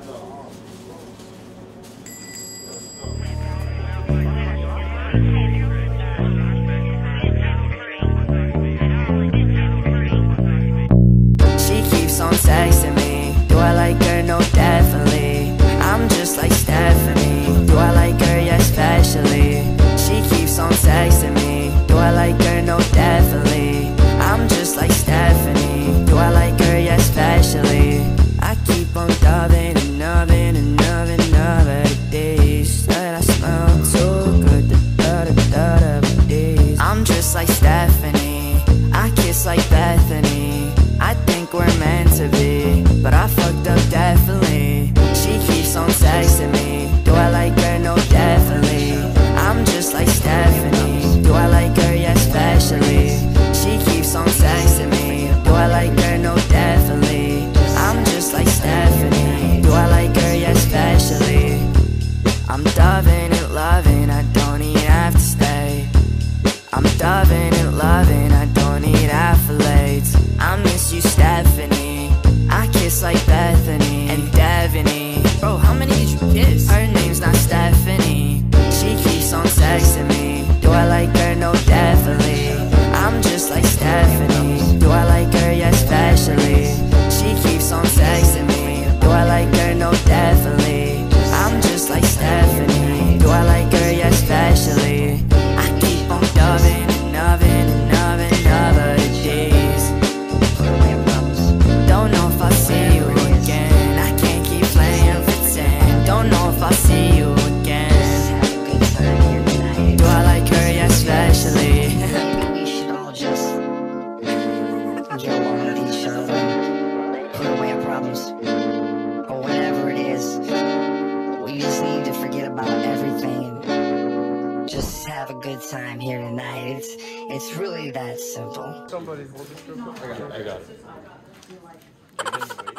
She keeps on texting me. Do I like her? No, definitely. I'm just like Stephanie. Do I like her? Yeah, especially. She keeps on texting me. Do I like her? No, definitely. I'm just like Stephanie. Do I like her? Yeah, especially. I keep on dubbing and nubbing and nubbing the days that I smell too good. I'm just like Stephanie. I kiss like Bethany. I think we're meant to be, but I fucked up definitely. She keeps on texting me. Do I like her? No, definitely. I'm just like Stephanie. Do I like her? Yeah, especially. She keeps on texting me. Do I like her? No, definitely. I'm just like Stephanie. Do I like her? Yeah, especially. I'm dubbing and loving, I don't even have to stay. I'm dubbing and loving, I don't need accolades. I miss you, Stephanie. I kiss like Bethany and Devaney. Bro, how many did you kiss? Her name's not Stephanie. She keeps on texting me. Do I like her? No, definitely. I'm just like Stephanie. Do I like her? Yeah, especially. She keeps on texting me. Do I like her? No, definitely. I'm just like Stephanie. Do I like her? Yeah, especially. I keep on dubbing and nubbing and nubbing the days. Don't know if I'll see you again. I can't keep playing pretend. Don't know if I'll see you again. Do I like her? Yeah, especially. We should all just get along with each other, put away our problems, or whatever it is. We just need to forget about everything and just have a good time here tonight. It's really that simple. Somebody hold this real quick. I got it.